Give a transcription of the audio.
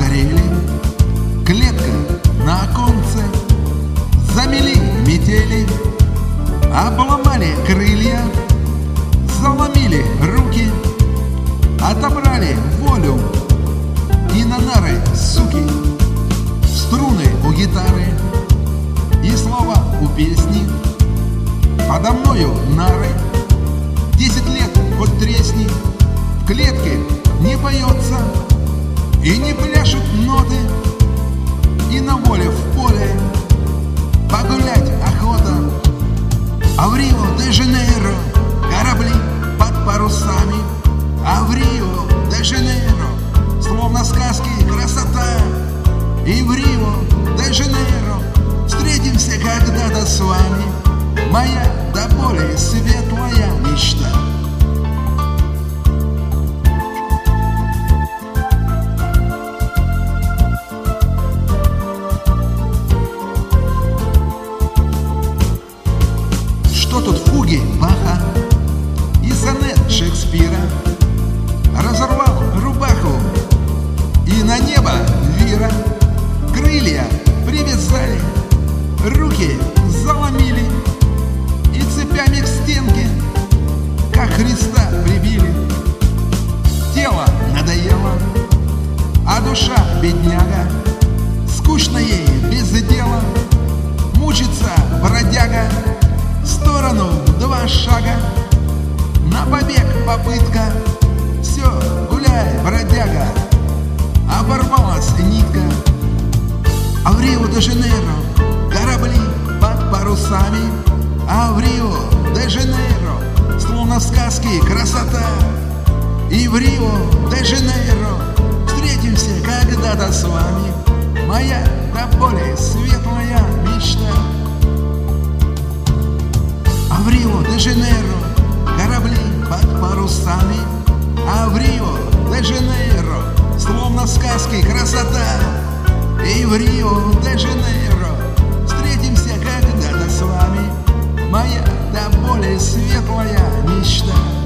обгорели, клетка на оконце, замели метели, обломали крылья, заломили руки, отобрали волю и на нары, суки, струны у гитары и слова у песни. Подо мною нары, 10 лет хоть тресни, в клетке не поется и не пляшут ноты, и на воле в поле погулять охота. А в Рио-де-Жанейро корабли под парусами, а в Рио-де-Жанейро словно сказки красота. И в Рио-де-Жанейро встретимся когда-то с вами, моя до боли светлая мечта. Что тут фуги Баха и сонет Шекспира? Разорвал рубаху и на небо вира, крылья привязали, руки заломили и цепями к стенке, как Христа прибили. Тело надоело, а душа бедняга, скучно ей без дела, мучится бродяга. В сторону 2 шага, на побег попытка, все, гуляй, бродяга, оборвалась нитка. А в Рио-де-Жанейро корабли под парусами, а в Рио-де-Жанейро словно в сказке красота. И в Рио-де-Жанейро встретимся когда-то с вами, моя до боли светлая мечта. А в Рио-де-Жанейро корабли под парусами, а в Рио-де-Жанейро словно в сказке красота. И в Рио-де-Жанейро встретимся когда-то с вами, моя до боли светлая мечта.